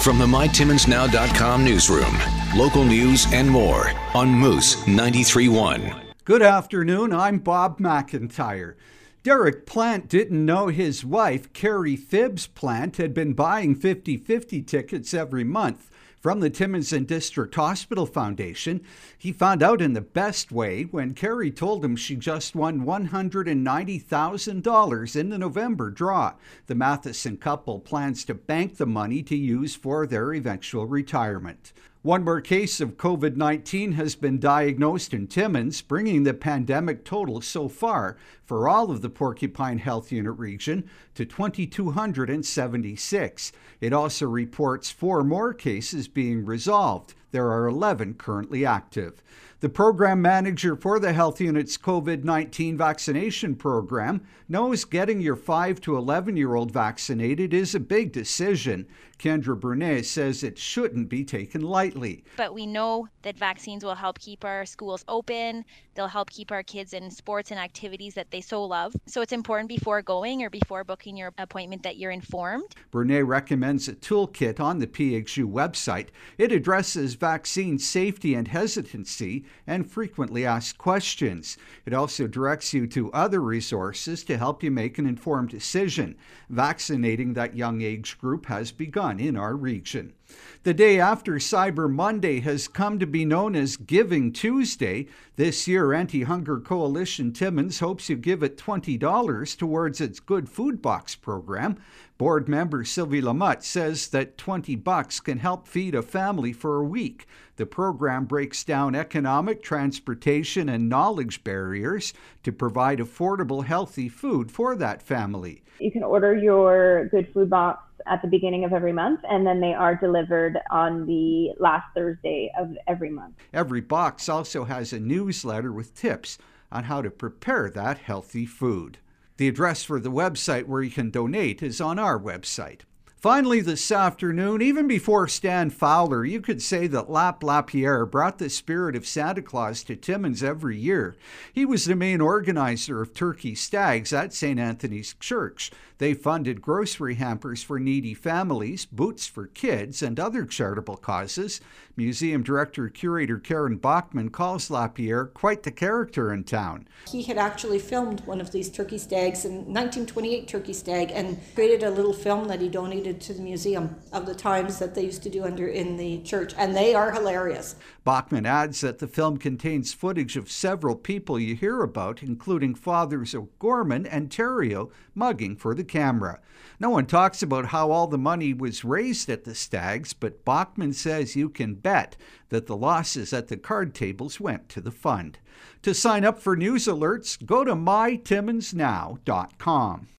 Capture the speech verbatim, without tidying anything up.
From the my timmins now dot com newsroom, local news and more on Moose ninety-three point one. Good afternoon, I'm Bob McIntyre. Derek Plant didn't know his wife, Carrie Phibbs Plant, had been buying fifty-fifty tickets every month from the Timmins and District Hospital Foundation. He found out in the best way when Carrie told him she just won one hundred ninety thousand dollars in the November draw. The Matheson couple plans to bank the money to use for their eventual retirement. One more case of covid nineteen has been diagnosed in Timmins, bringing the pandemic total so far for all of the Porcupine Health Unit region to two thousand two hundred seventy-six. It also reports four more cases being resolved. There are eleven currently active. The program manager for the health unit's covid nineteen vaccination program knows getting your five to eleven-year-old vaccinated is a big decision. Kendra Brunet says it shouldn't be taken lightly. But we know that vaccines will help keep our schools open. They'll help keep our kids in sports and activities that they so love. So it's important before going or before booking your appointment that you're informed. Brunet recommends a toolkit on the P H U website. It addresses vaccine safety and hesitancy and frequently asked questions. It also directs you to other resources to help you make an informed decision. Vaccinating that young age group has begun in our region. The day after Cyber Monday has come to be known as Giving Tuesday. This year, Anti-Hunger Coalition Timmins hopes you give it twenty dollars towards its Good Food Box program. Board member Sylvie Lamotte says that twenty bucks can help feed a family for a week. The program breaks down economic, transportation, and knowledge barriers to provide affordable, healthy food for that family. You can order your Good Food Box at the beginning of every month, and then they are delivered on the last Thursday of every month. Every box also has a newsletter with tips on how to prepare that healthy food. The address for the website where you can donate is on our website. Finally, this afternoon, even before Stan Fowler, you could say that Lap Lapierre brought the spirit of Santa Claus to Timmins every year. He was the main organizer of Turkey Stags at Saint Anthony's Church. They funded grocery hampers for needy families, boots for kids, and other charitable causes. Museum Director Curator Karen Bachman calls Lapierre quite the character in town. He had actually filmed one of these turkey stags, in nineteen twenty-eight turkey stag, and created a little film that he donated to the museum of the times that they used to do under in the church, and they are hilarious. Bachman adds that the film contains footage of several people you hear about, including Fathers O'Gorman and Terrio mugging for the camera. No one talks about how all the money was raised at the Stags, but Bachman says you can bet that the losses at the card tables went to the fund. To sign up for news alerts, go to my timmins now dot com.